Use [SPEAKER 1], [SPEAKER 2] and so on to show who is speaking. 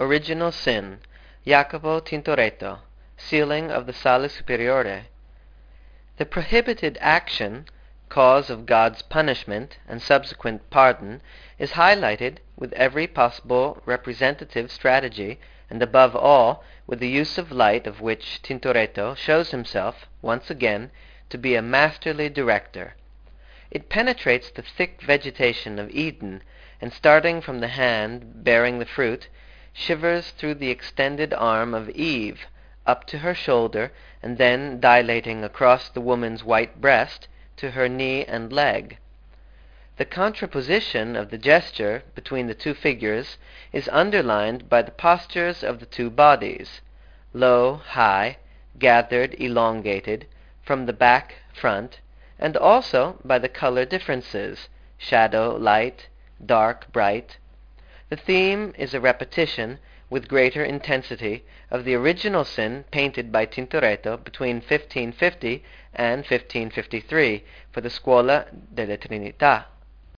[SPEAKER 1] Original Sin, Jacopo Tintoretto, Sealing of the Sale Superiore. The prohibited action, cause of God's punishment and subsequent pardon, is highlighted with every possible representative strategy, and above all with the use of light of which Tintoretto shows himself, once again, to be a masterly director. It penetrates the thick vegetation of Eden, and starting from the hand bearing the fruit, shivers through the extended arm of Eve, up to her shoulder, and then dilating across the woman's white breast to her knee and leg. The contraposition of the gesture between the two figures is underlined by the postures of the two bodies, low, high, gathered, elongated, from the back, front, and also by the color differences, shadow, light, dark, bright. The theme is a repetition, with greater intensity, of the original sin painted by Tintoretto between 1550 and 1553 for the Scuola delle Trinità.